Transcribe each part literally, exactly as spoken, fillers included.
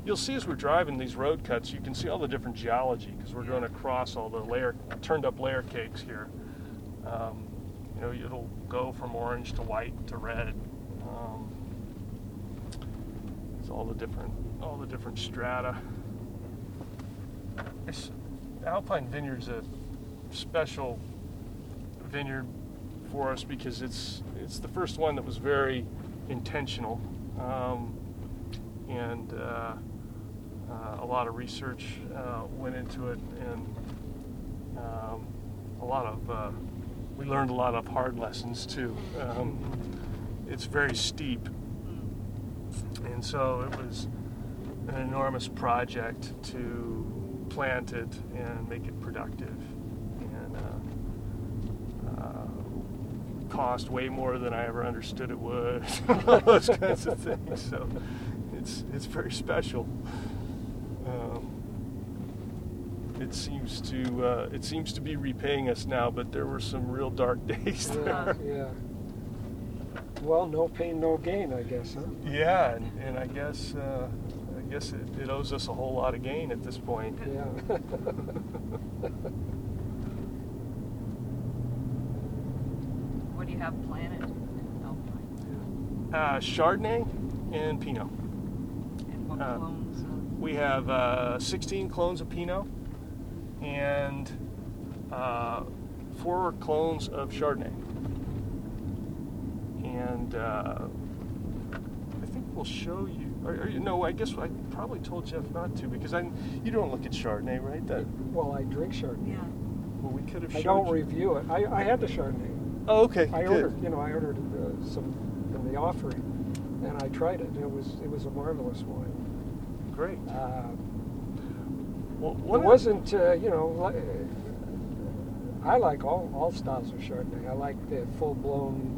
you'll see as we're driving these road cuts, you can see all the different geology because we're going across all the layer, turned up layer cakes here. Um, you know, it'll go from orange to white to red. Um, it's all the different, all the different strata. It's, Alpine Vineyard's a special vineyard for us because it's it's the first one that was very intentional, um, and uh, uh, a lot of research uh, went into it, and um, a lot of uh, we learned a lot of hard lessons too. Um, it's very steep, and so it was an enormous project to plant it and make it productive, and uh, uh, cost way more than I ever understood it would. All those kinds of things. So it's it's very special. Um, it seems to uh, it seems to be repaying us now, but there were some real dark days there. Yeah. yeah. Well, no pain, no gain, I guess, huh? Yeah, and, and I guess. Uh, I guess it, it owes us a whole lot of gain at this point. Yeah. What do you have planted in Alpine? Uh, Chardonnay and Pinot. And what Uh, clones? Of... We have uh, sixteen clones of Pinot and uh, four clones of Chardonnay. And uh, I think we'll show you. Or, or, no, I guess I probably told Jeff not to because I. You don't look at Chardonnay, right? That. Well, I drink Chardonnay. Yeah. Well, we could have. I showed don't you. review it. I, I had the Chardonnay. Oh, okay. I good. ordered, you know, I ordered uh, some in the offering, and I tried it. It was it was a marvelous wine. Great. Uh, Well, it what wasn't, uh, you know. Li- I like all all styles of Chardonnay. I like the full blown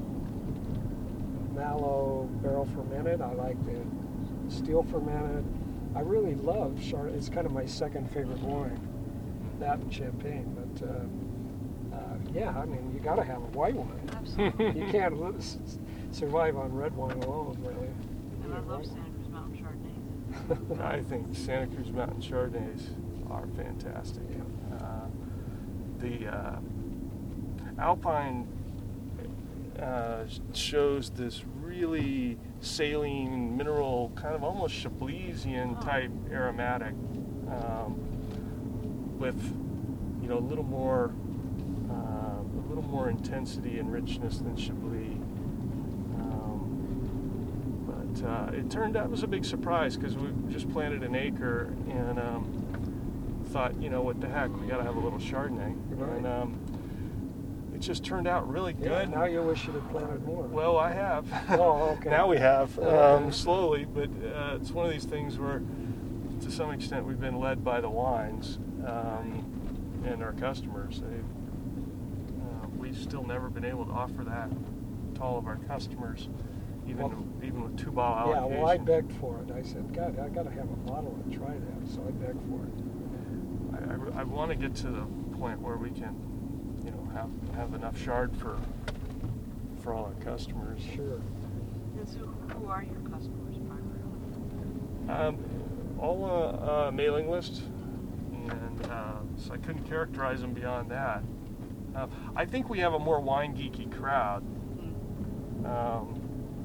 Malo barrel fermented. I like the steel fermented. I really love Chardonnay. It's kind of my second favorite wine, that and Champagne. But uh, uh, yeah, I mean, you got to have a white wine. Absolutely. You can't li- s- survive on red wine alone, really. And I love Santa Cruz Mountain Chardonnay. I think Santa Cruz Mountain Chardonnays are fantastic. Uh, the uh, Alpine uh, shows this really saline, mineral, kind of almost Chablisian type aromatic, um, with you know a little more, uh, a little more intensity and richness than Chablis. Um, but uh, it turned out it was a big surprise because we just planted an acre and um, thought, you know, what the heck, we got to have a little Chardonnay. Right. And um, it just turned out really good. Yeah, now you wish you'd have planted more. Well, I have. Oh, okay. Now we have, um, Okay. slowly, but uh, it's one of these things where, to some extent, we've been led by the wines um, and our customers. They, uh, we've still never been able to offer that to all of our customers, even Well, even with two bottle yeah, allocation. well, I begged for it. I said, God, I got to have a bottle and try that. So I begged for it. I, I, I want to get to the point where we can, you know, have have enough Chard for for all our customers. Sure. And so who are your customers primarily? Um, all uh, uh, mailing list, and uh, so I couldn't characterize them beyond that. Uh, I think we have a more wine geeky crowd. Um,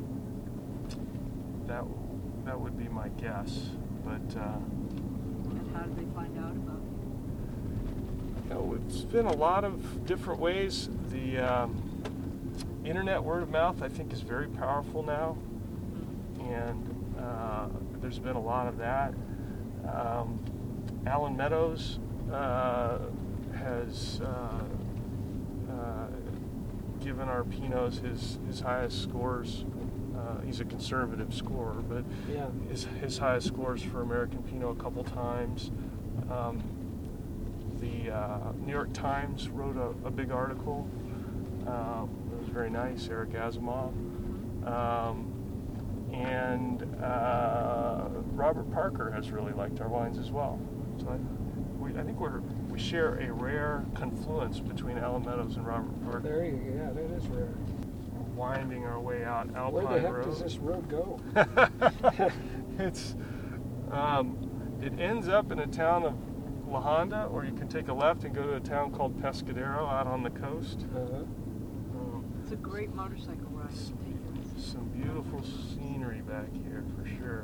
that that would be my guess, but. Uh, And how did they find out about You know, it's been a lot of different ways. The um, internet word of mouth, I think, is very powerful now, and uh, there's been a lot of that. Um, Alan Meadows uh, has uh, uh, given our Pinots his, his highest scores. Uh, he's a conservative scorer, but Yeah. his, his highest scores for American Pinot a couple times. Um, The uh, New York Times wrote a, a big article. Um, it was very nice, Eric Asimov. Um, and uh, Robert Parker has really liked our wines as well. So I, we, I think we're, we share a rare confluence between Alan Meadows and Robert Parker. There you go. Yeah, that is rare. We're winding our way out Alpine Where the heck Road. does this road go? It's Um, it ends up in a town of La Honda, or you can take a left and go to a town called Pescadero out on the coast. Uh-huh. Um, It's a great motorcycle ride. s- Take it. some beautiful scenery back here for sure.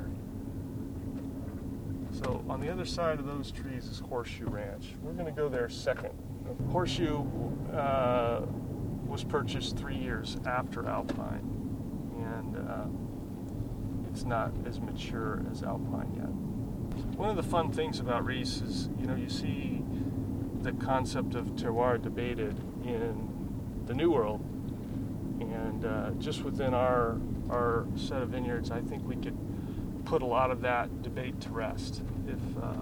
So on the other side of those trees is Horseshoe Ranch. We're going to go there second. Horseshoe uh, was purchased three years after Alpine, and uh, it's not as mature as Alpine yet. One of the fun things about Reese is, you know, you see the concept of terroir debated in the New World, and uh, just within our our set of vineyards, I think we could put a lot of that debate to rest if, uh,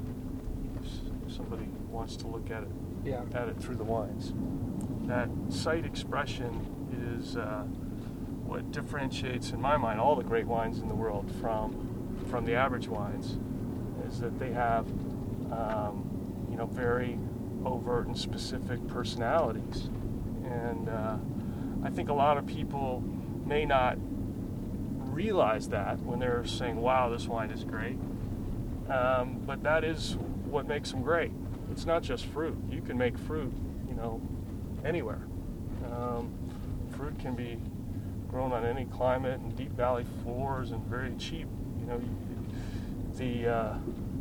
if somebody wants to look at it Yeah. at it through the wines. That site expression is uh, what differentiates, in my mind, all the great wines in the world from from the average wines, is that they have um, you know very overt and specific personalities, and uh, I think a lot of people may not realize that when they're saying, wow, this wine is great. Um, but that is what makes them great. It's not just fruit. You can make fruit, you know, anywhere. Um, fruit can be grown on any climate and deep valley floors and very cheap. You know, the uh,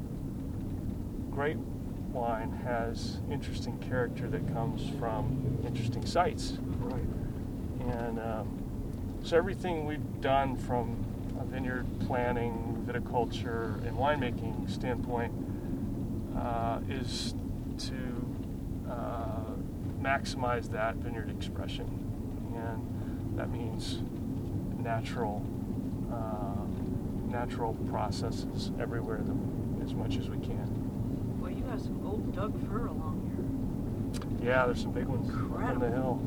grape wine has interesting character that comes from interesting sites. Right. And um, so everything we've done from a vineyard planning, viticulture, and winemaking standpoint uh, is to uh, maximize that vineyard expression. And that means natural, uh, natural processes everywhere the, as much as we can. Well, you have some old Doug fir along here. Yeah, there's some big ones on the hill.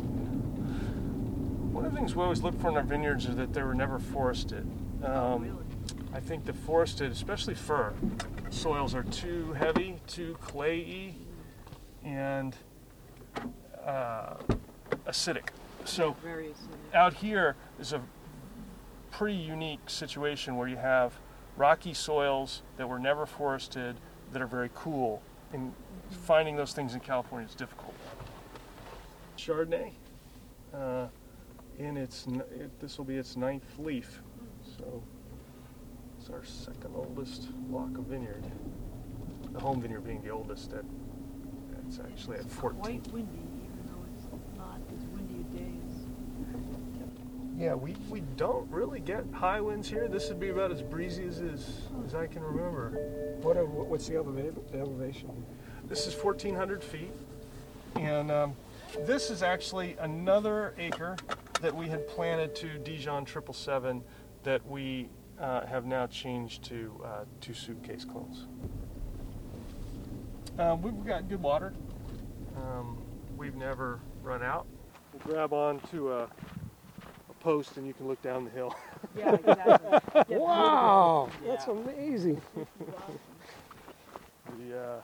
One of the things we always look for in our vineyards is that they were never forested. Um, Oh, really? I think the forested, especially fir, soils are too heavy, too clayey, and uh, acidic. So Very acidic. out here is a pretty unique situation where you have rocky soils that were never forested that are very cool, and finding those things in California is difficult. Chardonnay. Uh, In its, n- it, this will be its ninth leaf, so it's our second oldest block of vineyard. The home vineyard being the oldest at, it's actually at It's fourteen. quite windy, even though it's not as windy a day as. Yeah, we, we don't really get high winds here. This would be about as breezy as is, as I can remember. What are, what's the eleva- elevation? This is fourteen hundred feet, and um, this is actually another acre that we had planted to Dijon triple seven that we uh, have now changed to uh, two suitcase clones. Um, we've got good water. Um, we've never run out. We'll grab on to a, a post and you can look down the hill. Yeah, exactly. Wow, Yeah. that's amazing. the, uh,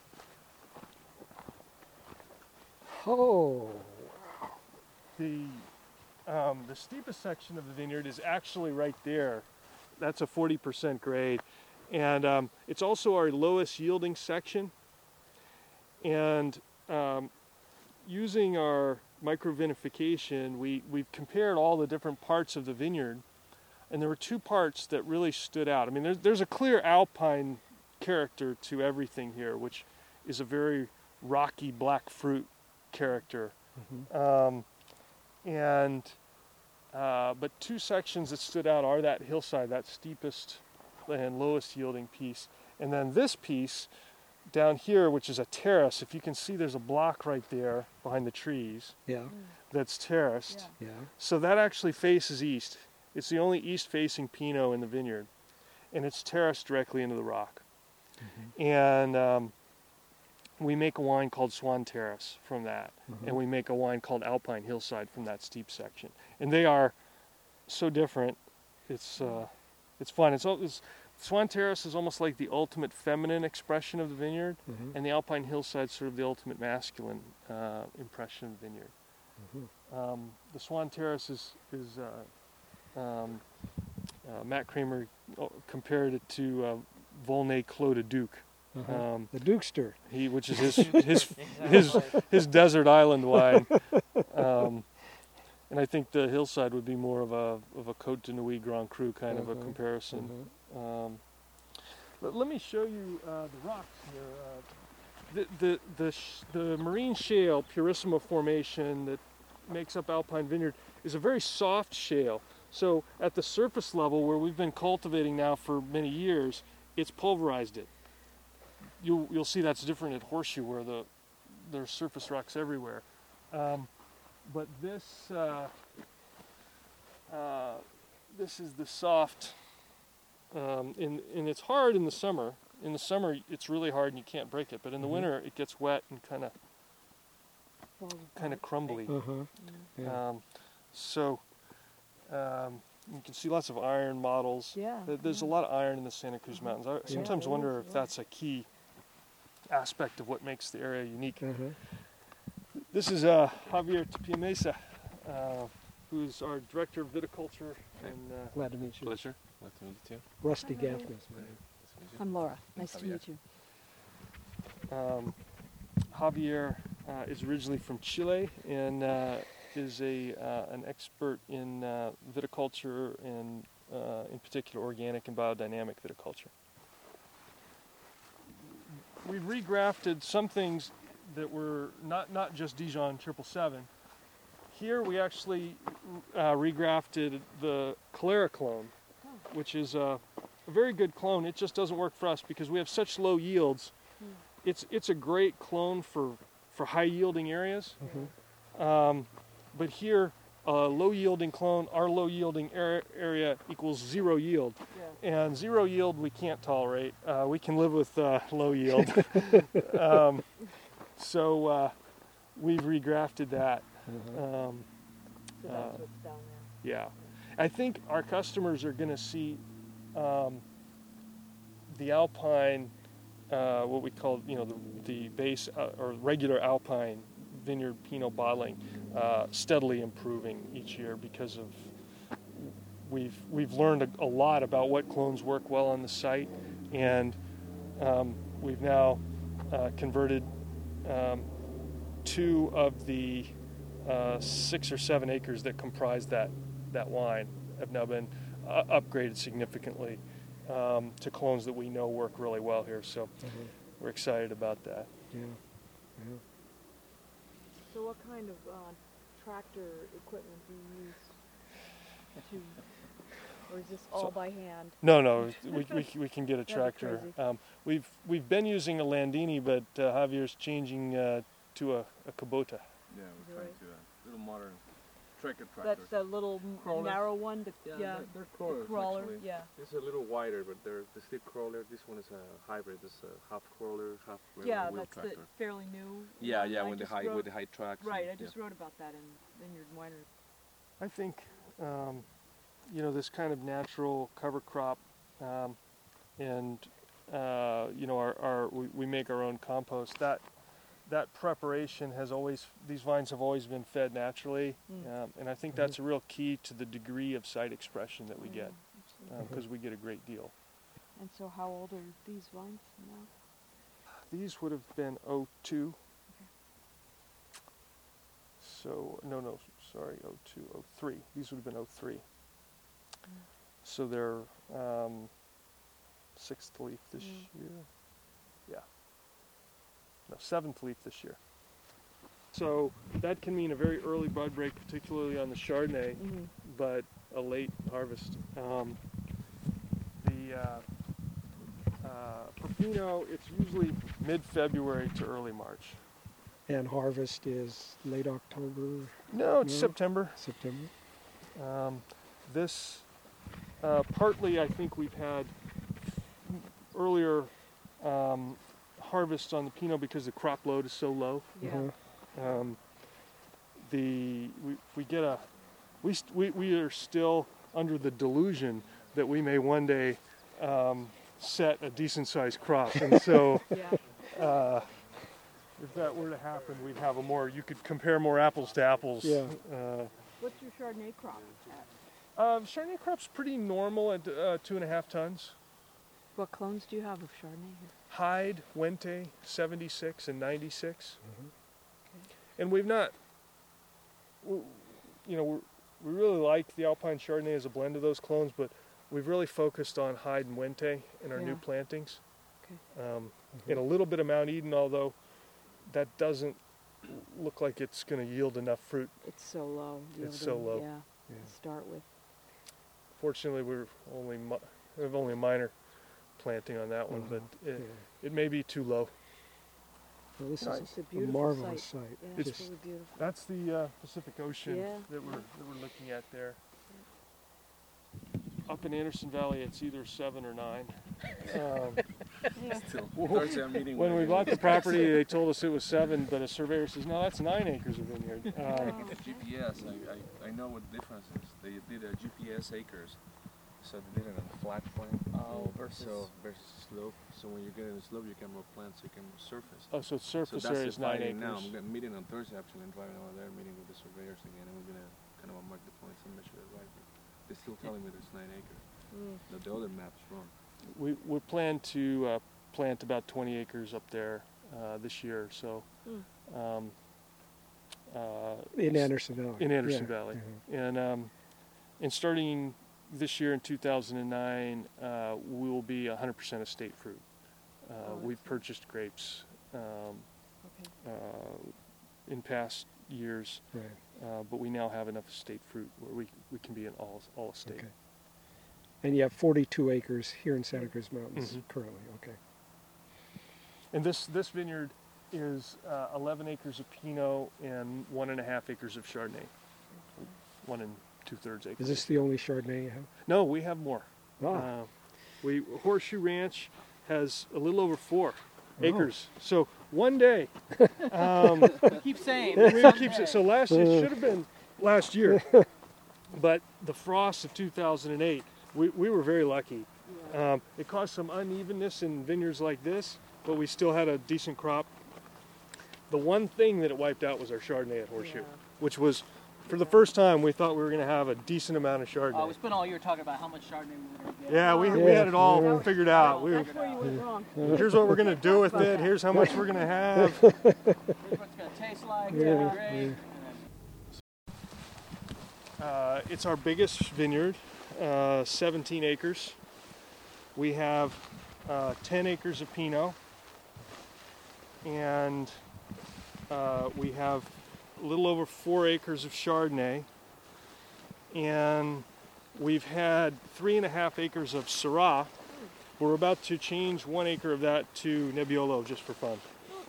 Oh, the um, the steepest section of the vineyard is actually right there. That's a forty percent grade, and um, it's also our lowest yielding section. And um, using our microvinification, we we've compared all the different parts of the vineyard, and there were two parts that really stood out. I mean, there's there's a clear alpine character to everything here, which is a very rocky black fruit character. mm-hmm. Um, and uh, but two sections that stood out are that hillside, that steepest and lowest yielding piece, and then this piece down here, which is a terrace. If you can see, there's a block right there behind the trees Yeah, that's terraced. Yeah. yeah. So that actually faces east. It's the only east-facing Pinot in the vineyard, and it's terraced directly into the rock. Mm-hmm. And um, we make a wine called Swan Terrace from that, Mhm. and we make a wine called Alpine Hillside from that steep section. And they are so different. It's uh, it's fun. It's, al- it's Swan Terrace is almost like the ultimate feminine expression of the vineyard, Mhm. and the Alpine Hillside sort of the ultimate masculine uh, impression of the vineyard. Mhm. Um, the Swan Terrace is is uh, um, uh, Matt Kramer uh, compared it to uh, Volnay Clos de Duc. Uh-huh. Um, The Dukester. he, which is his his his his desert island wine, um, and I think the Hillside would be more of a of a Côte de Nuit Grand Cru kind of a Uh-huh. comparison. Uh-huh. Um, but let me show you uh, the rocks here. Uh, the the the, sh- the marine shale Purissima formation that makes up Alpine Vineyard is a very soft shale. So at the surface level, where we've been cultivating now for many years, it's pulverized it. You'll you'll see that's different at Horseshoe, where the there's surface rocks everywhere. Um, but this uh, uh, this is the soft, um, in, and it's hard in the summer. In the summer, it's really hard and you can't break it. But in the Mhm. winter, it gets wet and kind of kind of crumbly. Uh-huh. Yeah. Um, so um, you can see lots of iron models. Yeah. There- There's a yeah. lot of iron in the Santa Cruz Mountains. I sometimes there wonder is, if yeah. that's a key aspect of what makes the area unique. Uh-huh. This is uh, Javier Tapia Mesa, uh, who's our director of viticulture. And uh, Glad to meet you. Pleasure. Nice to meet you too. Rusty Hi. Gaffney. Nice to meet you. I'm Laura. Nice to Javier. meet you. um, Javier uh, is originally from Chile and uh, is a uh, an expert in uh, viticulture and, uh, in particular, organic and biodynamic viticulture. We regrafted some things that were not, not just Dijon triple seven. Here we actually uh, regrafted the Calera clone, which is a, a very good clone. It just doesn't work for us because we have such low yields. Hmm. It's it's a great clone for, for high yielding areas. Mhm. Um, but here, a low yielding clone, our low yielding ar- area equals zero yield. Yeah. And zero yield we can't tolerate. Uh, we can live with uh, low yield. um, so uh, we've regrafted that. Uh-huh. Um, So Uh, that's what's down there. yeah. I think our customers are going to see um, the Alpine, uh, what we call, you know, the, the base uh, or regular Alpine vineyard Pinot bottling uh, steadily improving each year because of we've we've learned a, a lot about what clones work well on the site, and um, we've now uh, converted um, two of the uh, six or seven acres that comprise that that wine have now been uh, upgraded significantly um, to clones that we know work really well here. So Uh-huh. we're excited about that. Yeah. Yeah. So what kind of uh, tractor equipment do you use to, or is this all So- by hand? No, no, we, we, we can get a be tractor. crazy. Um, we've we've been using a Landini, but uh, Javier's changing uh, to a, a Kubota. Yeah, Is we're it trying right? to uh, little modern tracker tractor. That's the little m- Crawlers. narrow one. The, yeah, yeah, they're, they're the crawlers crawler. actually. Yeah. This is a little wider, but they're the steep crawler. This one is a hybrid. It's a half crawler, half wheel, Yeah, wheel that's tractor. the fairly new. yeah, one. yeah, I with the just high wrote- with the high tracks. and- Right, I yeah. just wrote about that in Vineyard Winery. I think, um, you know, this kind of natural cover crop, um, and uh, you know, our, our we, we make our own compost. That that preparation has always these vines have always been fed naturally, Mm. um, and I think that's a real key to the degree of site expression that we get Mm, absolutely. because we get a great deal. And so, how old are these wines now? These would have been oh two. So, no, no, sorry, oh two, oh three. These would have been oh three. So they're um, sixth leaf this Mm. year. Yeah. No, seventh leaf this year. So that can mean a very early bud break, particularly on the Chardonnay, Mm-hmm. but a late harvest. Um, the uh, uh, for Pinot, it's usually mid-February to early March. And harvest is late October, No, it's No. September. September. Um, this uh, partly, I think we've had earlier um, harvests on the Pinot because the crop load is so low. Yeah. Uh-huh. Um, the we, we get a we, st- we we are still under the delusion that we may one day um, set a decent sized crop, and so Yeah. uh, if that were to happen, we'd have a more you could compare more apples to apples. Yeah. Uh, What's your Chardonnay crop at? Um, Chardonnay crop's pretty normal at uh, two and a half tons. What clones do you have of Chardonnay here? Hyde, Wente, seventy-six and ninety-six. Mhm. And we've not, we, you know, we're, we really like the Alpine Chardonnay as a blend of those clones, but we've really focused on Hyde and Wente in our new Yeah. plantings. Okay. Um, Mhm. and a little bit of Mount Eden, although that doesn't look like it's going to yield enough fruit. It's so low. It's so yielding, low. Yeah. Yeah. To start with. Fortunately, we're only mi- we have only a minor planting on that one, Mhm. but it, Yeah. it may be too low. Well, this Nice. is It's a a beautiful marvelous site. site. Yeah, It's- it's really beautiful. That's the uh, Pacific Ocean Yeah. that we're that we're looking at there. Up in Anderson Valley, it's either seven or nine. Um, Yeah. Still, Whoa. Thursday I'm meeting when with we you. bought the property, they told us it was seven, but a surveyor says, no, that's nine acres of vineyard. Uh, Oh, The G P S, I, I, I know what the difference is. They did a G P S acres, so they did it on a flat plane. Oh, versus. So versus slope. So when you get in a slope, you can more plants, you can more surface. oh, so surface so that's area is nine dividing acres. now. I'm getting meeting on Thursday actually and driving over there, meeting with the surveyors again, and we're gonna kind of mark the points and measure it right. They're still telling me there's nine acres. Mm. The, the other map's wrong. We we plan to uh, plant about twenty acres up there uh, this year. So Mm. um, uh, In Anderson Valley. in Anderson Yeah. Valley, Mhm. and um, and starting this year in two thousand nine, uh, we will be one hundred percent estate fruit. Uh, Oh, we've excellent. purchased grapes um, Okay. uh, in past years, Right. uh, but we now have enough estate fruit where we we can be an all all estate. Okay. And you have forty-two acres here in Santa Cruz Mountains Mhm. currently. Okay. And this this vineyard is uh, eleven acres of Pinot and one and a half acres of Chardonnay. One and two thirds acres. Is this the only Chardonnay you have? No, we have more. Ah, Uh, we Horseshoe Ranch has a little over four Oh. acres. So one day, um, Keep saying. we keep it. So last it should have been last year, but the frost of two thousand eight, we, we were very lucky. Um, it caused some unevenness in vineyards like this, but we still had a decent crop. The one thing that it wiped out was our Chardonnay at Horseshoe, Yeah. which was, for the first time, we thought we were going to have a decent amount of Chardonnay. Oh, we spent all year talking about how much Chardonnay we were going to get. Yeah, we, Yeah. we had it all Yeah. figured out. We, That's where you went wrong. here's what we're going to do with it. Here's how much we're going to have. Here's what it's going to taste like. It's Yeah, going to be great. yeah. And then Uh, it's our biggest vineyard, uh, seventeen acres. We have uh, ten acres of Pinot, and uh, we have a little over four acres of Chardonnay, and we've had three and a half acres of Syrah. We're about to change one acre of that to Nebbiolo just for fun.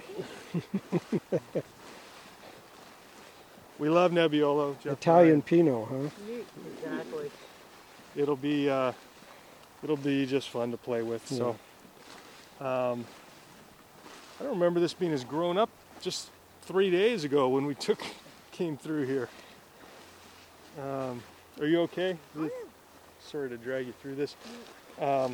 We love Nebbiolo. Jeff and I. Italian Pinot, huh? Neat. Exactly. It'll be uh, it'll be just fun to play with. So um, I don't remember this being as grown up just three days ago when we took came through here. Um, are you okay? Sorry to drag you through this. Um,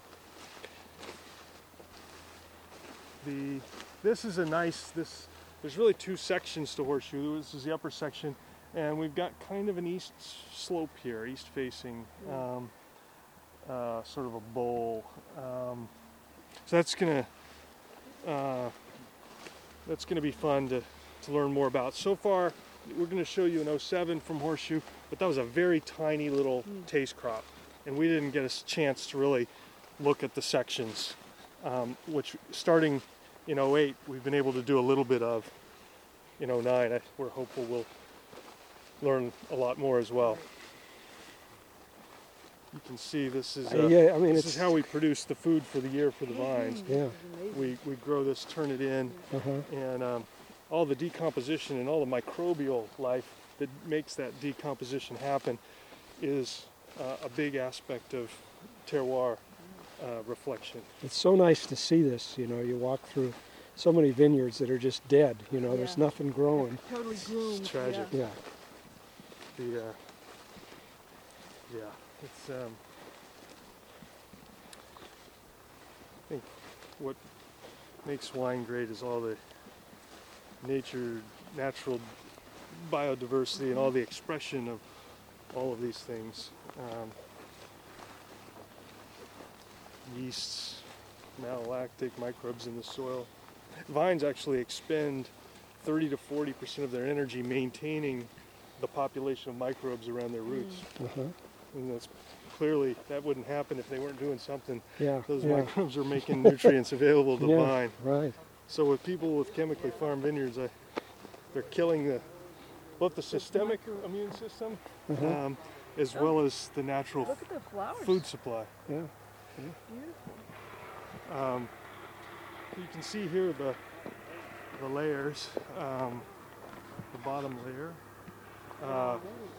the this is a nice this. There's really two sections to Horseshoe. This is the upper section, and we've got kind of an east slope here, east facing, um, uh, sort of a bowl. Um, so that's gonna uh, that's gonna be fun to, to learn more about. So far, we're gonna show you an oh seven from Horseshoe, but that was a very tiny little taste crop, and we didn't get a s- chance to really look at the sections, um, which starting in oh eight, we've been able to do a little bit of. In oh nine, I, we're hopeful we'll learn a lot more as well. You can see this is Uh, uh, yeah, I mean, this it's is how we produce the food for the year for the vines. yeah. We we grow this, turn it in, Uh-huh. and um, all the decomposition and all the microbial life that makes that decomposition happen is uh, a big aspect of terroir uh, reflection. It's so nice to see this. You know, you walk through so many vineyards that are just dead. You know, there's Yeah. nothing growing. Totally groomed. tragic. Yeah. Yeah. The uh, yeah, it's um, I think what makes wine great is all the nature, natural biodiversity, and all the expression of all of these things. Um, yeasts, malolactic microbes in the soil. Vines actually expend thirty to forty percent of their energy maintaining the population of microbes around their roots. Uh-huh. And that's clearly, that wouldn't happen if they weren't doing something. Yeah. Those yeah. microbes are making nutrients available to the yeah. vine. Right. So with people with chemically farmed vineyards, I, they're killing the both the systemic immune system Uh-huh. um, as well as the natural Look at the flowers. food supply. Beautiful. Yeah. Um, you can see here the the layers, um, the bottom layer. Uh,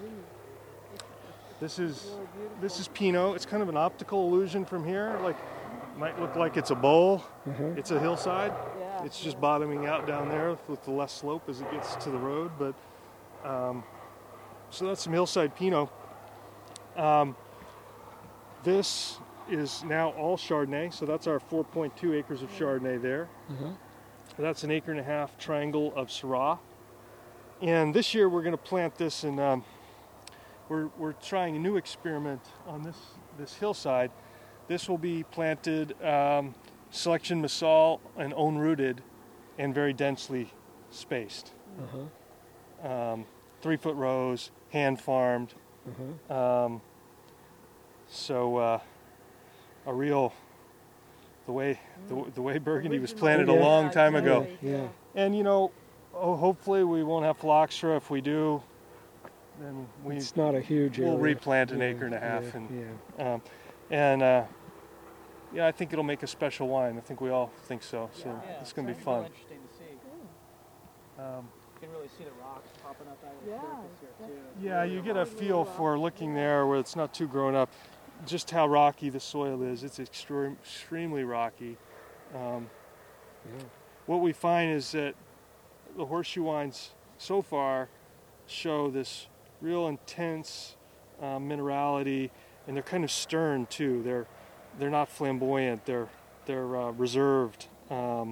this is this is Pinot. It's kind of an optical illusion from here. Like, might look like it's a bowl. Uh-huh. It's a hillside. Yeah. It's just bottoming out down there with the less slope as it gets to the road. But um, so that's some hillside Pinot. Um, this is now all Chardonnay. So that's our four point two acres of Chardonnay there. Uh-huh. That's an acre and a half triangle of Syrah. And this year we're going to plant this in, um, we're, we're trying a new experiment on this, this hillside. This will be planted um, selection Massal and own rooted and very densely spaced. Uh-huh. Um, three foot rows, hand farmed. Uh-huh. Um, so uh, a real, the way the, the way Burgundy was planted a Yeah. long time ago. Exactly. Yeah. And you know, oh, hopefully we won't have phylloxera. If we do, then we It's not a huge we'll area. replant an Yeah, acre and a half, yeah, and yeah. um, and uh, yeah, I think it'll make a special wine. I think we all think so. So Yeah, it's going to be real fun. interesting to see. Um, You can really see the rocks popping up out of the Yeah, surface here too. yeah, you get a feel for looking there where it's not too grown up, just how rocky the soil is. It's extreme, extremely rocky. Um, Yeah. what we find is that the horseshoe wines so far show this real intense uh, minerality, and they're kind of stern too. They're they're not flamboyant. They're they're uh, reserved. Um,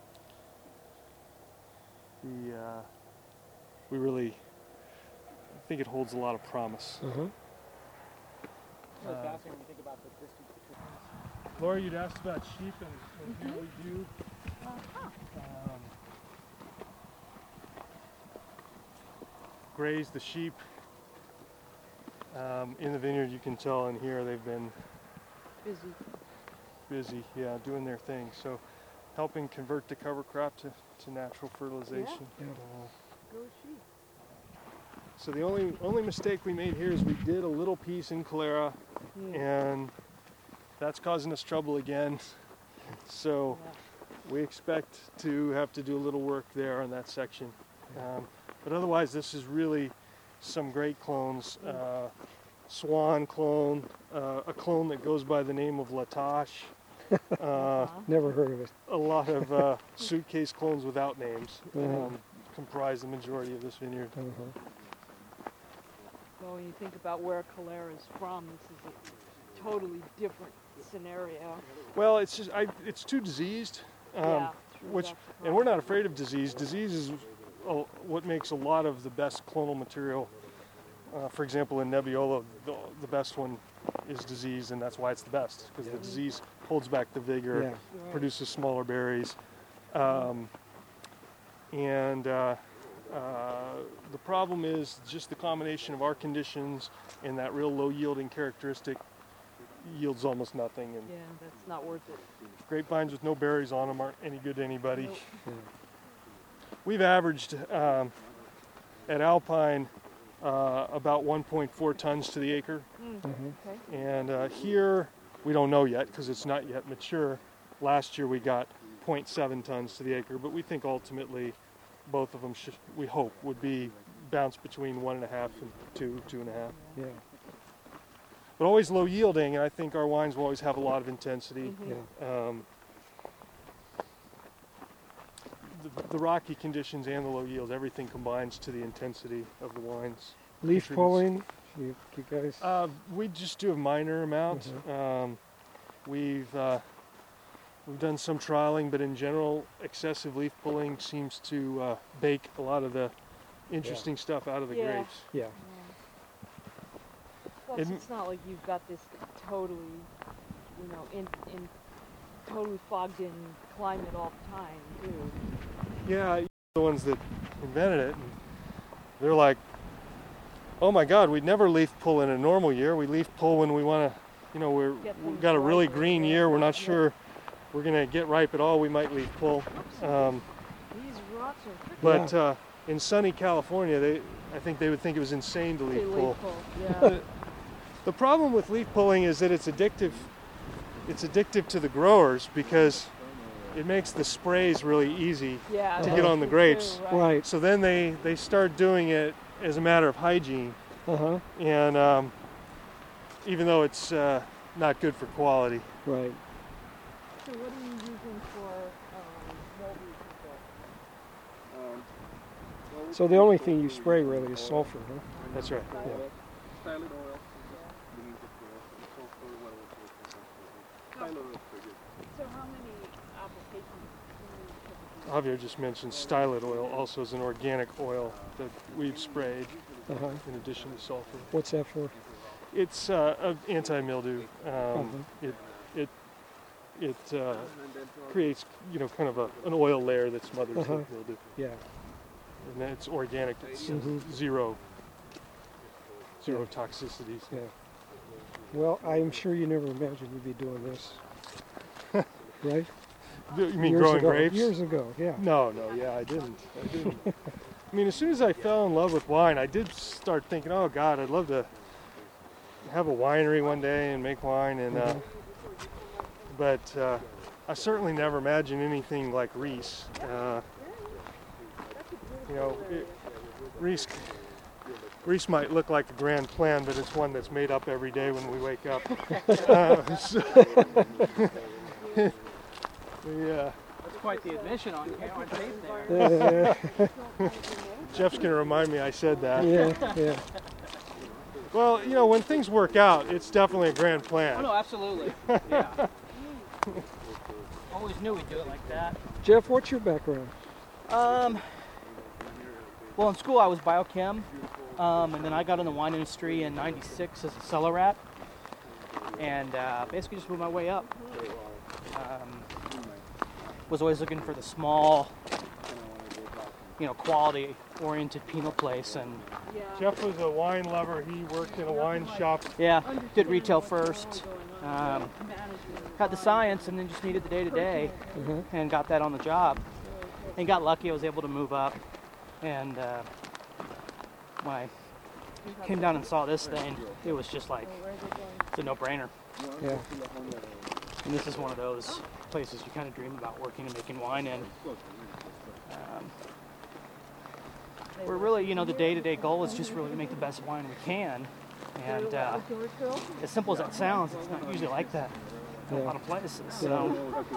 we uh, we really I think it holds a lot of promise. Uh-huh. It's really Uh, fascinating when you think about the distance between. Laura, you'd asked about sheep, and, and here we do. Um, graze the sheep um, in the vineyard. You can tell in here they've been Busy. busy, yeah, doing their thing. So helping convert the cover crop to, to natural fertilization. Yeah. Uh, Go sheep. so the only only mistake we made here is we did a little piece in Calera, Yeah. and that's causing us trouble again. So we expect to have to do a little work there on that section. Um, but otherwise, this is really some great clones. Uh, Swan clone, uh, a clone that goes by the name of Latache. Uh, Never heard of it. a lot of uh, suitcase clones without names Mhm. um, comprise the majority of this vineyard. Uh-huh. Well, when you think about where Calera is from, this is a totally different scenario. Well, it's just I, it's too diseased, um, yeah. true, which that's the and we're problem. not afraid of disease. Disease is uh, what makes a lot of the best clonal material. Uh, for example, in Nebbiolo, the, the best one is disease, and that's why it's the best, because the disease holds back the vigor, Yeah. Right. produces smaller berries. Um, and uh, uh, the problem is just the combination of our conditions and that real low yielding characteristic yields almost nothing. And Yeah, that's not worth it. grapevines with no berries on them aren't any good to anybody. Nope. Yeah. We've averaged um, at Alpine uh, about one point four tons to the acre. Mm, Mhm. okay. And uh, here, we don't know yet because it's not yet mature. Last year we got zero point seven tons to the acre, but we think ultimately both of them, should, we hope, would be bounce between one and a half and two, two and a half. Yeah. But always low yielding, and I think our wines will always have a lot of intensity. Mhm. Yeah. Um, the, the rocky conditions and the low yields, everything combines to the intensity of the wines. Leaf Contributes. pulling. You, you guys. Uh, we just do a minor amount. Um, we've uh, we've done some trialing, but in general, excessive leaf pulling seems to uh, bake a lot of the interesting stuff out of the Yeah. grapes. yeah. Plus, It- it's not like you've got this totally you know, in in totally fogged in climate all the time too. Yeah, the ones that invented it, and they're like, oh my God, we'd never leaf pull in a normal year. We leaf pull when we want to, you know, we're, Get we've things got a really ripe. green year. We're not sure we're going to get ripe at all. We might leaf pull. Um, These rocks are tricky. but uh, in sunny California, they, I think they would think it was insane to leaf They pull. leaf pull, yeah. The, the problem with leaf pulling is that it's addictive. It's addictive to the growers because it makes the sprays really easy yeah, to that's get on the true, grapes. too, Right. So then they, they start doing it as a matter of hygiene, Uh-huh. and um, even though it's uh, not good for quality. Right. So what are you using for um, mildew control? Um, well, So the only thing you spray really is sulfur, huh? That's right. Yeah. Stylet oil. Beneath the floor. Sulfur, what else was it? Stylet oil is pretty good. So how many applications do you typically Javier just mentioned stylet oil also is an organic oil that we've sprayed Uh-huh. in addition to sulfur. What's that for? It's uh, a anti-mildew. Um, Uh-huh. It it it uh, creates, you know, kind of a, an oil layer that smothers Uh-huh. the mildew, Yeah. and then it's organic. It's Mhm. zero zero toxicities. Yeah. Well, I'm sure you never imagined you'd be doing this. Right? You mean Years growing ago. grapes? Years ago, yeah. No, no, yeah, I didn't. I didn't. I mean, as soon as I fell in love with wine, I did start thinking, oh God, I'd love to have a winery one day and make wine. And uh, but uh, I certainly never imagined anything like Reese. Uh, you know, it, Reese. Reese might look like a grand plan, but it's one that's made up every day when we wake up. uh, so yeah. That's quite the admission on, on tape there. Uh, Jeff's going to remind me I said that. yeah, yeah. Well, you know, when things work out, it's definitely a grand Oh plan. no, absolutely. Yeah. Always knew we'd do it like that. Jeff, what's your background? Um, well, in school I was biochem, um, and then I got in the wine industry in ninety-six as a cellar rat, and uh, basically just moved my way up. Um, was always looking for the small, you know, quality-oriented penal place, and Yeah. Jeff was a wine lover. He worked in a wine shop. yeah, did Understand retail what's going first. on, Um, management. Had the science, and then just needed the day-to-day, Uh-huh. and got that on the job. And got lucky, I was able to move up. And uh, when I came down and saw this thing, it was just like, it's a no-brainer. Yeah. And this is one of those places you kind of dream about working and making wine in. Um, we're really, you know, the day-to-day goal is just really to make the best wine we can. And uh, as simple as that sounds, it's not usually like that in a lot of places. So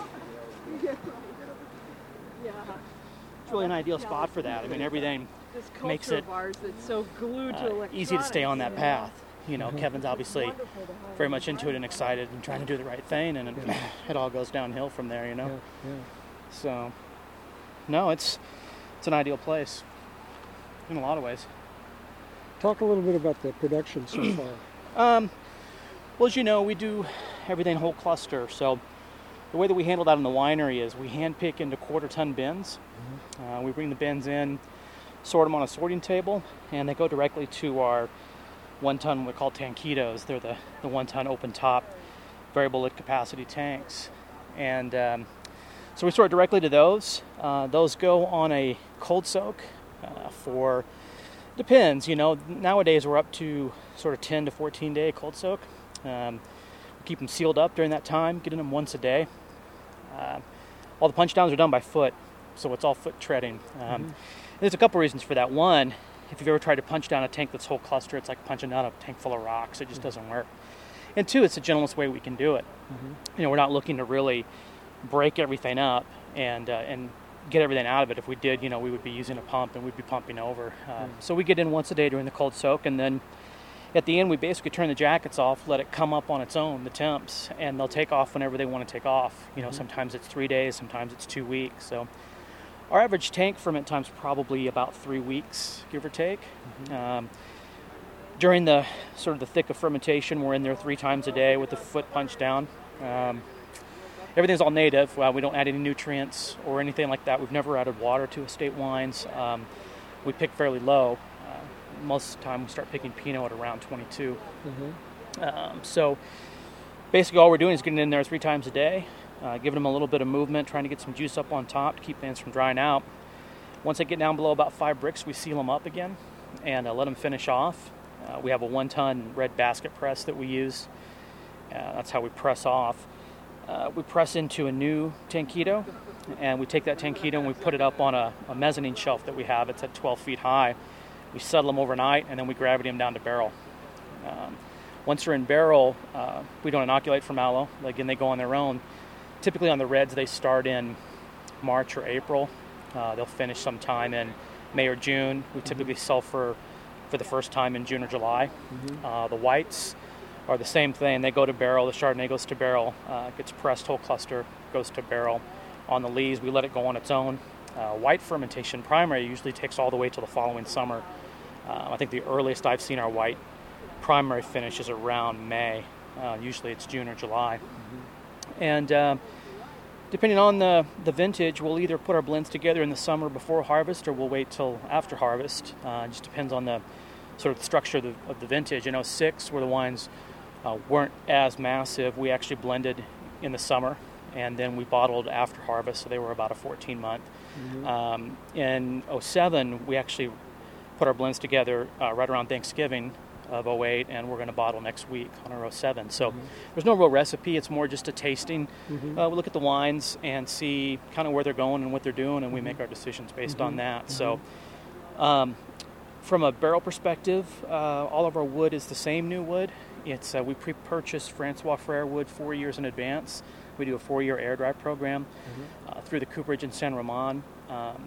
Yeah. it's really an ideal spot for that. I mean, everything This culture makes it of ours that's so glued to uh, electronics. easy to stay on that you know. path. You know, Kevin's obviously Wonderful to have very much into it and excited and trying to do the right thing, and it, it all goes downhill from there, you know. Yeah, yeah. So, no, it's it's an ideal place in a lot of ways. Talk a little bit about the production so far. Um, well, as you know, we do everything whole cluster. So the way that we handle that in the winery is we hand pick into quarter ton bins. Uh, we bring the bins in, sort them on a sorting table, and they go directly to our one ton, what we call tanquitos. They're the, the one ton open top variable lid capacity tanks. And um, so we sort directly to those. Uh, those go on a cold soak uh, for, depends, you know, nowadays we're up to sort of ten to fourteen day cold soak. Um, we keep them sealed up during that time, getting them once a day. Uh, all the punch downs are done by foot, so it's all foot treading. Um, Mm-hmm. There's a couple reasons for that. One, if you've ever tried to punch down a tank that's whole cluster, it's like punching down a tank full of rocks. It just Mm-hmm. doesn't work. And two, it's the gentlest way we can do it. Mm-hmm. You know, we're not looking to really break everything up and uh, and get everything out of it. If we did, you know, we would be using a pump and we'd be pumping over. Um, So we get in once a day during the cold soak, and then at the end we basically turn the jackets off, let it come up on its own, the temps, and they'll take off whenever they want to take off. You know, sometimes it's three days, sometimes it's two weeks. So our average tank ferment time's probably about three weeks, give or take. Um, during the sort of the thick of fermentation, we're in there three times a day with the foot punch down. Um, everything's all native. Uh, we don't add any nutrients or anything like that. We've never added water to estate wines. Um, we pick fairly low. Uh, most of the time we start picking Pinot at around twenty-two. Mm-hmm. Um, so basically all we're doing is getting in there three times a day, uh, giving them a little bit of movement, trying to get some juice up on top to keep things from drying out. Once they get down below about five bricks, we seal them up again and uh, let them finish off. Uh, we have a one-ton red basket press that we use. Uh, that's how we press off. Uh, we press into a new Tanquito, and we take that Tanquito and we put it up on a, a mezzanine shelf that we have. It's at twelve feet high. We settle them overnight, and then we gravity them down to barrel. Um, once they're in barrel, uh, we don't inoculate for malo. Again, they go on their own. Typically on the reds, they start in March or April. Uh, they'll finish sometime in May or June. We typically mm-hmm. sell for, for the first time in June or July. Mm-hmm. Uh, the whites are the same thing. They go to barrel. The Chardonnay goes to barrel. Uh, gets pressed whole cluster, goes to barrel. On the lees, we let it go on its own. Uh, white fermentation primary usually takes all the way till the following summer. Uh, I think the earliest I've seen our white primary finish is around May. Uh, usually it's June or July. Mm-hmm. And uh, depending on the, the vintage, we'll either put our blends together in the summer before harvest or we'll wait till after harvest. Uh, it just depends on the sort of the structure of the, of the vintage. In oh six, where the wines uh, weren't as massive, we actually blended in the summer and then we bottled after harvest, so they were about a fourteen month. Mm-hmm. Um, in oh seven, we actually put our blends together uh, right around Thanksgiving of oh eight, and we're going to bottle next week on our oh seven. So mm-hmm. there's no real recipe. It's more just a tasting. Mm-hmm. Uh, we look at the wines and see kind of where they're going and what they're doing, and we mm-hmm. make our decisions based mm-hmm. on that. Mm-hmm. So um, from a barrel perspective, uh, all of our wood is the same new wood. It's uh, we pre-purchased Francois Frere wood four years in advance. We do a four-year air dry program mm-hmm. uh, through the cooperage in San Ramon. Um,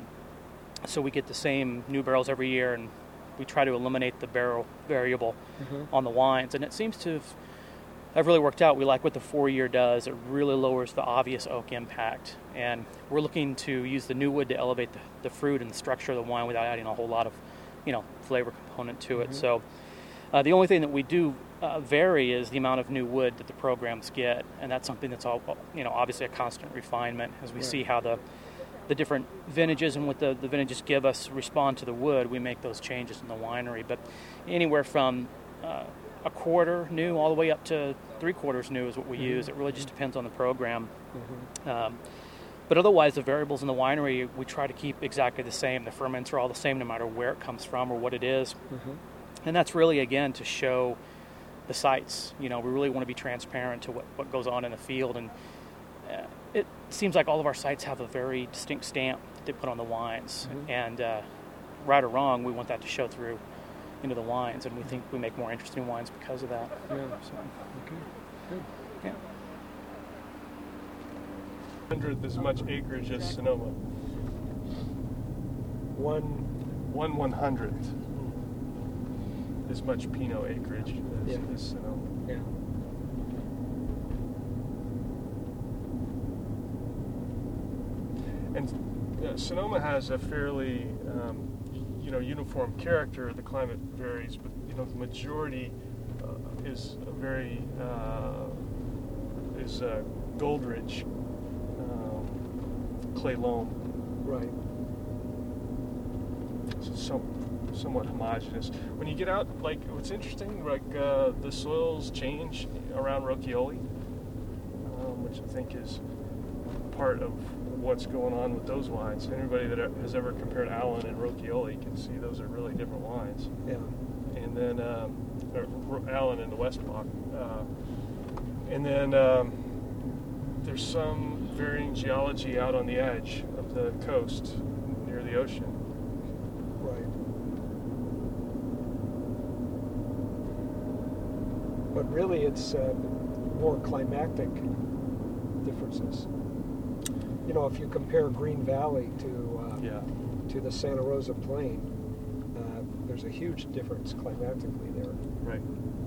so we get the same new barrels every year, and we try to eliminate the barrel variable mm-hmm. on the wines. And it seems to have, have really worked out. We like what the four-year does. It really lowers the obvious oak impact. And we're looking to use the new wood to elevate the, the fruit and the structure of the wine without adding a whole lot of, you know, flavor component to it. Mm-hmm. So uh, the only thing that we do uh, vary is the amount of new wood that the programs get. And that's something that's, all, you know, obviously a constant refinement as we right. see how the the different vintages and what the, the vintages give us respond to the wood. We make those changes in the winery. But anywhere from uh, a quarter new all the way up to three quarters new is what we mm-hmm. use. It really just depends on the program. Mm-hmm. Um, but otherwise, the variables in the winery, we try to keep exactly the same. The ferments are all the same no matter where it comes from or what it is. Mm-hmm. And that's really, again, to show the sites. You know, we really want to be transparent to what, what goes on in the field. And uh, it seems like all of our sites have a very distinct stamp that they put on the wines. Mm-hmm. And uh, right or wrong, we want that to show through into the wines. And we think we make more interesting wines because of that. Yeah. So, okay. Good. Yeah. Hundredth as much acreage as Sonoma. One. One one hundredth as much Pinot acreage as, yeah. as Sonoma. Yeah. And uh, Sonoma has a fairly, um, you know, uniform character. The climate varies, but you know, the majority uh, is a very uh, is uh, Goldridge, um, clay loam. Right. So, so somewhat homogeneous. When you get out, like what's interesting, like uh, the soils change around Rocchioli, um, which I think is part of what's going on with those wines. Anybody that has ever compared Allen and Rocchioli can see those are really different wines. Yeah. And then um, or Allen and the West Block. Uh, and then um, there's some varying geology out on the edge of the coast near the ocean. Right. But really, it's uh, more climactic differences. You know, if you compare Green Valley to uh, yeah. to the Santa Rosa Plain, uh, there's a huge difference climatically there. Right.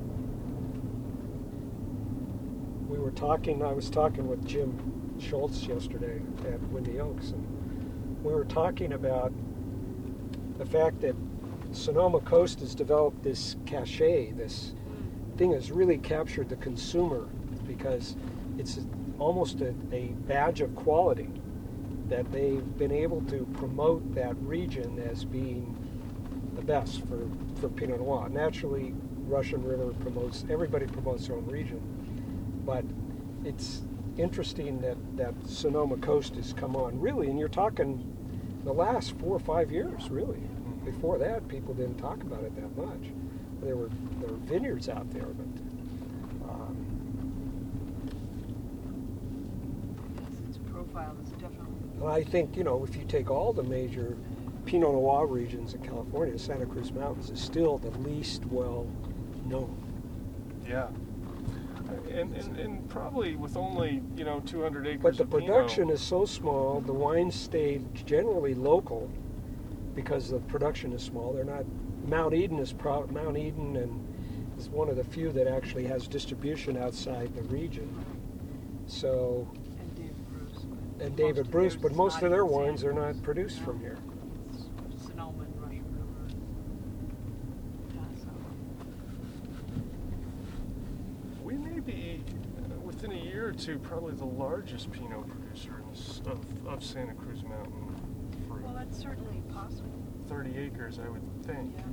We were talking, I was talking with Jim Schultz yesterday at Windy Oaks, and we were talking about the fact that Sonoma Coast has developed this cachet, this thing has really captured the consumer because it's almost a, a badge of quality that they've been able to promote that region as being the best for, for Pinot Noir. Naturally, Russian River promotes, everybody promotes their own region, but it's interesting that, that Sonoma Coast has come on, really, and you're talking the last four or five years, really. Before that, people didn't talk about it that much. There were, there were vineyards out there, but um, Its profile is definitely. well, I think, you know, if you take all the major Pinot Noir regions in California, Santa Cruz Mountains is still the least well known. Yeah. And, and, and probably with only, you know, two hundred acres But the of Pinot. production is so small, the wines stay generally local because the production is small. They're not, Mount Eden is pro, Mount Eden and is one of the few that actually has distribution outside the region. So, And David Bruce. but and most David of Bruce, theirs but is most not of their in Santa wines are not Cruz. produced No. from here. It's Sonoma and Russian River. Paso. We may be, uh, within a year or two, probably the largest Pinot producer in s- of, of Santa Cruz Mountain fruit. Well, that's certainly possible. thirty acres, I would think. Yeah.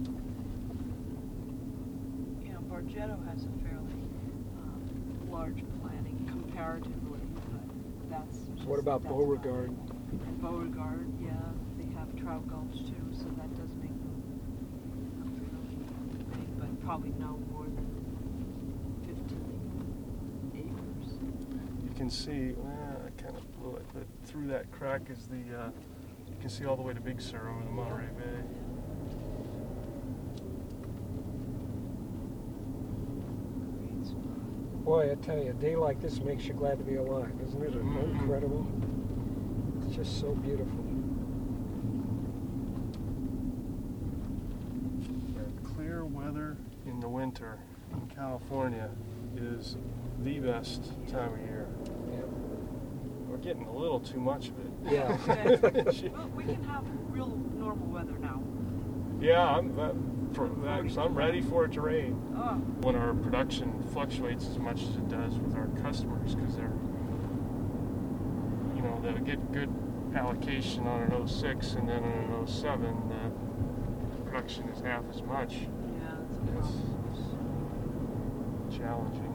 You know, Bargetto has a fairly um, large planting comparatively, but that's. So just- what about that's Beauregard? it. And Beauregard, yeah, they have Trout Gulch too, so that does make them fairly big, but probably no more than fifteen acres. You can see, well, I kind of blew it, but through that crack is the, uh, you can see all the way to Big Sur over the Monterey Bay. Great spot. Boy, I tell you, a day like this makes you glad to be alive, isn't it? Mhm. Incredible. It's just so beautiful. And clear weather in the winter in California is the best time of year. Yeah. We're getting a little too much of it. Yeah. Well, we can have real normal weather now. Yeah, I'm, that, for that, so I'm ready for it to rain. Oh, When our production fluctuates as much as it does with our customers, because they're, you know, they'll get good allocation on an oh six, and then on an oh seven, the production is half as much. yeah, that's a It's problem. challenging.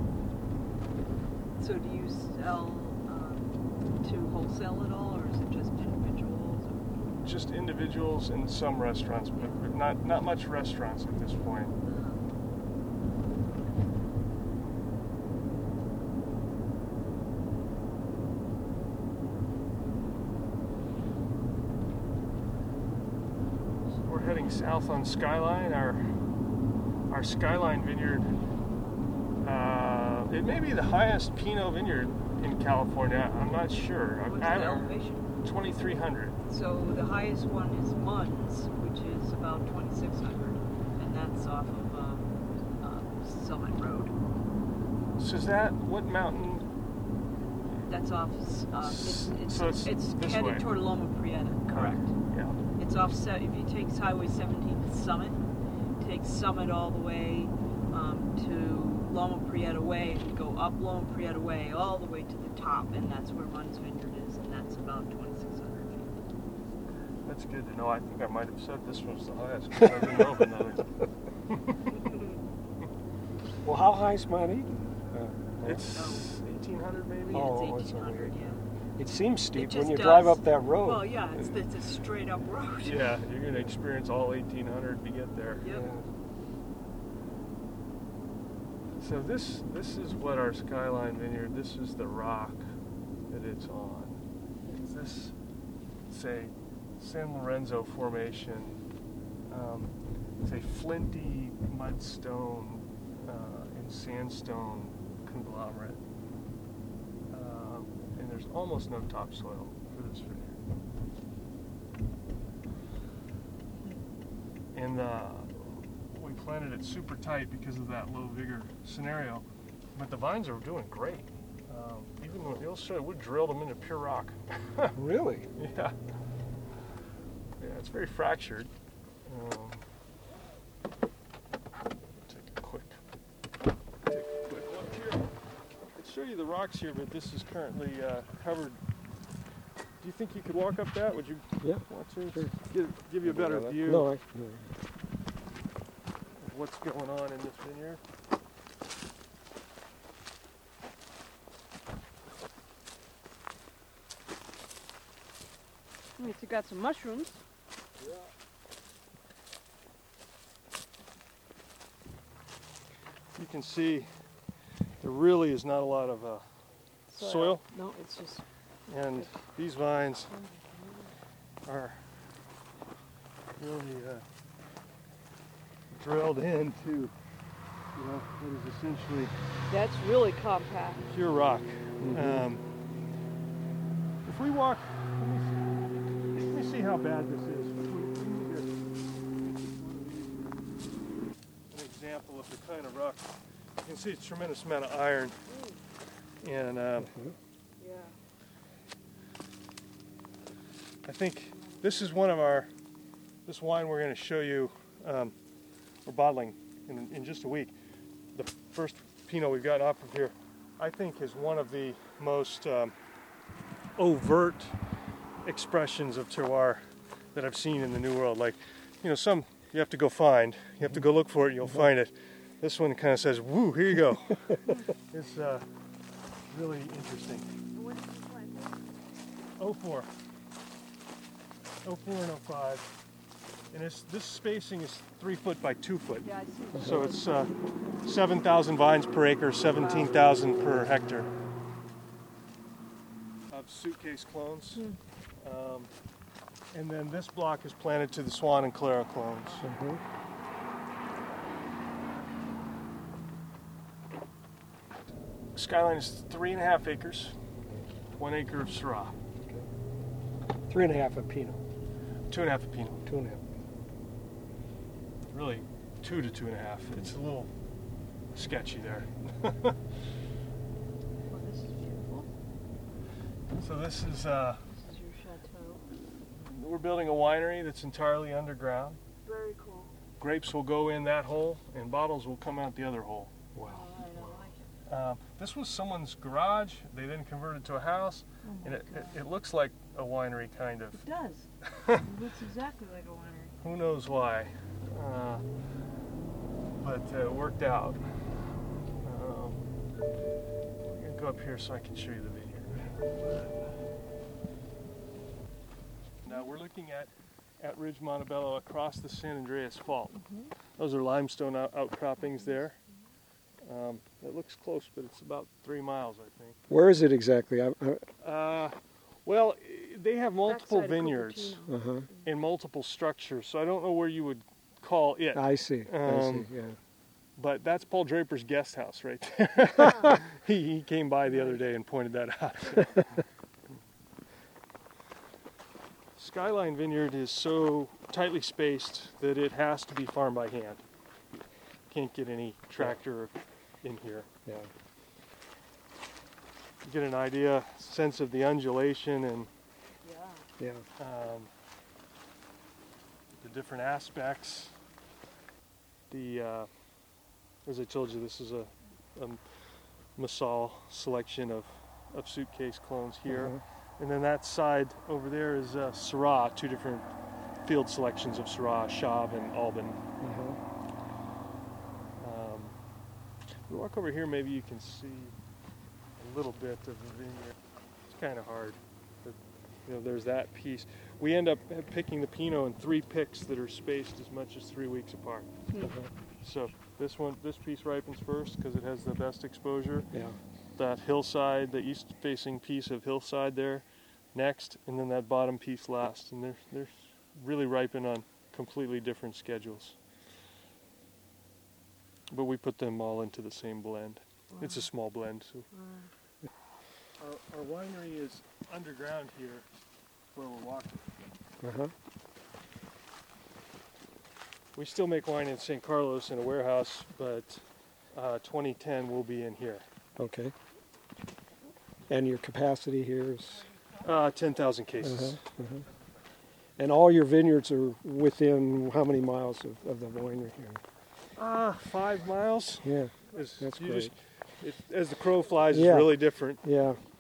So do you sell um, to wholesale at all, or is it just individuals? Or? Just individuals and some restaurants, but but not not much restaurants at this point. So we're heading south on Skyline. Our our Skyline vineyard. Uh, it may be the highest Pinot vineyard in California. I'm not sure. What's I, the I, elevation? twenty-three hundred. So the highest one is Munns, which is about twenty-six hundred, and that's off of um, um, Summit Road. So is that what mountain? That's off. Um, it's it's, So it's it's this headed way. toward Loma Prieta. Correct. Yeah. It's offset. If you take Highway seventeen to Summit, take Summit all the way um, to Loma Prieta Way, and go up Loma Prieta Way all the way to the top, and that's where Munns Vineyard is, and that's about twenty-six hundred feet. That's good to know. I think I might have said this was the highest. 'Cause I didn't know of another. Well, how high is Mount Eden? Uh, It's eighteen hundred maybe. Yeah, Oh, it's it's eighteen hundred. over Yeah. It seems steep It when just you does. drive up that road. Well, yeah, it's, it's a straight up road. Yeah, you're going to experience all eighteen hundred to get there. Yep. Yeah. So this this is what our Skyline vineyard. This is the rock that it's on. Is this, say, San Lorenzo Formation? Um, it's a flinty mudstone uh, and sandstone conglomerate, um, and there's almost no topsoil for this vineyard. And uh, we planted it super tight because of that low vigor scenario, but the vines are doing great. Um, even though you'll show, we drilled them into pure rock. Really? Yeah. Yeah, it's very fractured. Um, take a quick, take a quick look here. It show you the rocks here, but this is currently uh, covered. Do you think you could walk up that? Would you Yeah, want to? sure. Give, give you a better view No, I, no. of what's going on in this vineyard. I mean, it's got some mushrooms. You can see there really is not a lot of uh, soil, No, it's just. and these vines are really uh, drilled into, you know, what is essentially That's really compact. pure rock. Mhm. Um, if we walk, let me, see, let me see how bad this is. An example of the kind of rock. You can see a tremendous amount of iron, and um, Yeah. I think this is one of our, this wine we're going to show you, um, we're bottling in, in just a week. The first Pinot we've gotten off of here, I think, is one of the most um, overt expressions of terroir that I've seen in the New World. Like, you know, some you have to go find, you have to go look for it, you'll find it. This one kind of says, woo, here you go. It's uh, really interesting. When did you plant this? oh four. oh four and oh five. And it's, this spacing is three foot by two foot. Yeah, I see. So it's uh, seven thousand vines per acre, seventeen thousand per hectare. Of suitcase clones. Um, and then this block is planted to the Swan and Clara clones. Mhm. Skyline is three and a half acres, one acre of Syrah, Three and a half of Pinot. two and a half of Pinot. Two and a half. Really, two to two and a half. It's a little sketchy there. Well, this is beautiful. So this is, uh, This is your chateau. we're building a winery that's entirely underground. Very cool. Grapes will go in that hole, and bottles will come out the other hole. Wow. I don't like it. Um, this was someone's garage. They then converted to a house, Oh and my it, it, God. it looks like a winery, kind of. It does. It looks exactly like a winery. Who knows why? Uh, but uh, it worked out. Um, I'm gonna go up here so I can show you the vineyard. Now we're looking at at Ridge Montebello across the San Andreas Fault. Those are limestone out- outcroppings there. Um, it looks close, but it's about three miles, I think. Where is it exactly? I, I, Uh, well, i- they have multiple Backside of vineyards Cupertino. uh-huh. and multiple structures, so I don't know where you would call it. I see. I Um, see. Yeah. But that's Paul Draper's guest house right there. he, he came by the other day and pointed that out. Skyline Vineyard is so tightly spaced that it has to be farmed by hand. Can't get any tractor in here. Yeah. You get an idea, sense of the undulation and Yeah. Yeah. um, the different aspects. The uh, as I told you, this is a, a Massal selection of, of suitcase clones here. Uh-huh. And then that side over there is uh, Syrah, two different field selections of Syrah, Chave and Alban. Uh-huh. Um, we walk over here, maybe you can see a little bit of the vineyard. It's kind of hard. But, you know, there's that piece. We end up picking the Pinot in three picks that are spaced as much as three weeks apart. Uh-huh. So this one, this piece ripens first because it has the best exposure. Yeah. That hillside, the east-facing piece of hillside there, next, and then that bottom piece last. And they're they're really ripen on completely different schedules. But we put them all into the same blend. It's a small blend. So. Our, our winery is underground here, where we're walking. Uh-huh. We still make wine in Saint Carlos in a warehouse, but uh, twenty ten will be in here. Okay. And your capacity here is? Uh, ten thousand cases. Uh-huh. Uh-huh. And all your vineyards are within how many miles of, of the winery here? Uh, five miles. Yeah. Is, That's you great. Just, It, as the crow flies, Yeah. it's really different. Yeah.